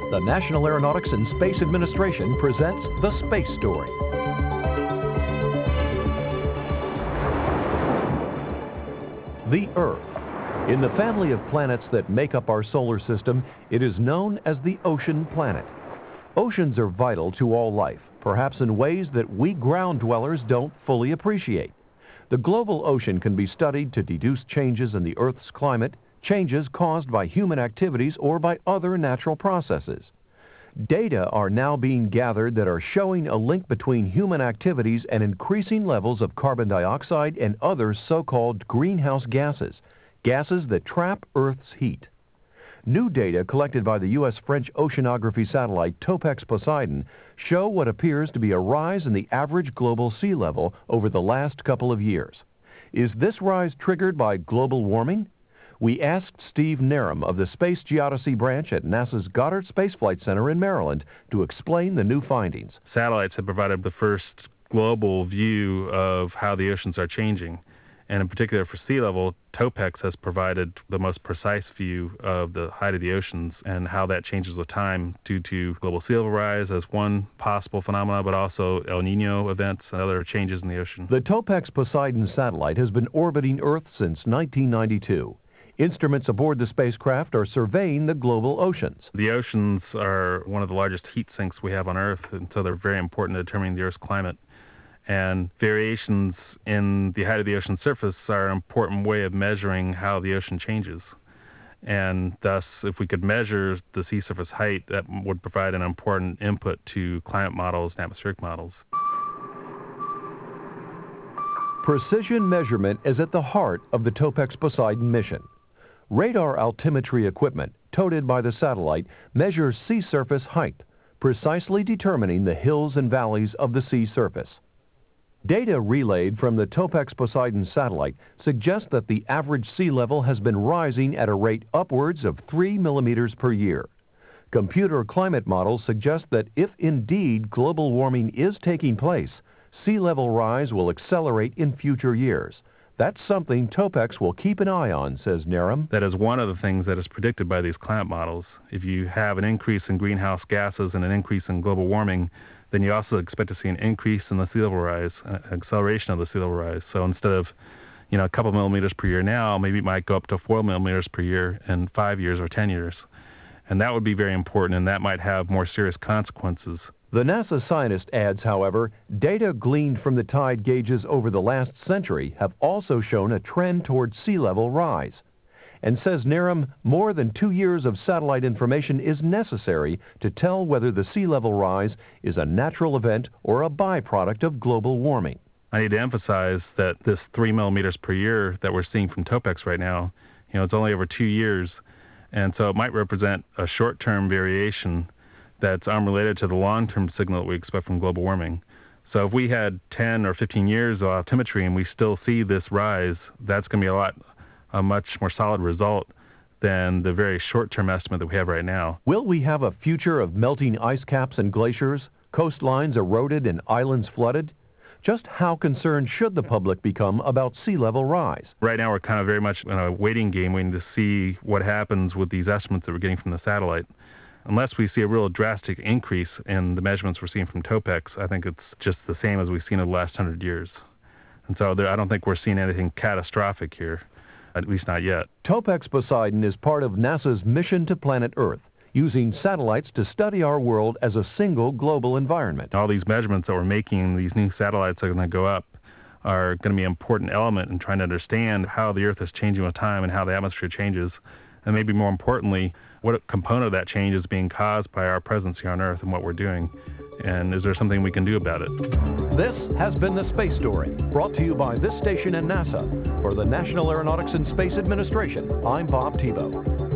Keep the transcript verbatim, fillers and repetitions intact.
The National Aeronautics and Space Administration presents The Space Story. The Earth. In the family of planets that make up our solar system, it is known as the ocean planet. Oceans are vital to all life, perhaps in ways that we ground dwellers don't fully appreciate. The global ocean can be studied to deduce changes in the Earth's climate, changes caused by human activities or by other natural processes. Data are now being gathered that are showing a link between human activities and increasing levels of carbon dioxide and other so-called greenhouse gases, gases that trap Earth's heat. New data collected by the U S French oceanography satellite Topex Poseidon show what appears to be a rise in the average global sea level over the last couple of years. Is this rise triggered by global warming? We asked Steve Narum of the Space Geodesy Branch at NASA's Goddard Space Flight Center in Maryland to explain the new findings. Satellites have provided the first global view of how the oceans are changing. And in particular for sea level, Topex has provided the most precise view of the height of the oceans and how that changes with time due to global sea level rise as one possible phenomenon, but also El Nino events and other changes in the ocean. The Topex Poseidon satellite has been orbiting Earth since nineteen ninety-two. Instruments aboard the spacecraft are surveying the global oceans. The oceans are one of the largest heat sinks we have on Earth, and so they're very important in determining the Earth's climate. And variations in the height of the ocean surface are an important way of measuring how the ocean changes. And thus, if we could measure the sea surface height, that would provide an important input to climate models and atmospheric models. Precision measurement is at the heart of the Topex Poseidon mission. Radar altimetry equipment, toted by the satellite, measures sea surface height, precisely determining the hills and valleys of the sea surface. Data relayed from the Topex Poseidon satellite suggests that the average sea level has been rising at a rate upwards of three millimeters per year. Computer climate models suggest that if indeed global warming is taking place, sea level rise will accelerate in future years. That's something Topex will keep an eye on, says Narum. That is one of the things that is predicted by these climate models. If you have an increase in greenhouse gases and an increase in global warming, then you also expect to see an increase in the sea level rise, an acceleration of the sea level rise. So instead of, you know, a couple millimeters per year now, maybe it might go up to four millimeters per year in five years or ten years. And that would be very important, and that might have more serious consequences. The NASA scientist adds, however, data gleaned from the tide gauges over the last century have also shown a trend toward sea level rise. And says Narum, more than two years of satellite information is necessary to tell whether the sea level rise is a natural event or a byproduct of global warming. I need to emphasize that this three millimeters per year that we're seeing from Topex right now, you know, it's only over two years, and so it might represent a short-term variation that's unrelated to the long-term signal that we expect from global warming. So if we had ten or fifteen years of altimetry and we still see this rise, that's going to be a lot, a much more solid result than the very short-term estimate that we have right now. Will we have a future of melting ice caps and glaciers, coastlines eroded and islands flooded? Just how concerned should the public become about sea level rise? Right now we're kind of very much in a waiting game, waiting to see what happens with these estimates that we're getting from the satellite. Unless we see a real drastic increase in the measurements we're seeing from Topex, I think it's just the same as we've seen in the last hundred years. And so there, I don't think we're seeing anything catastrophic here, at least not yet. Topex Poseidon is part of NASA's mission to planet Earth, using satellites to study our world as a single global environment. All these measurements that we're making, these new satellites that are going to go up, are going to be an important element in trying to understand how the Earth is changing with time and how the atmosphere changes. And maybe more importantly, what component of that change is being caused by our presence here on Earth and what we're doing. And is there something we can do about it? This has been The Space Story, brought to you by this station and NASA. For the National Aeronautics and Space Administration, I'm Bob Tebow.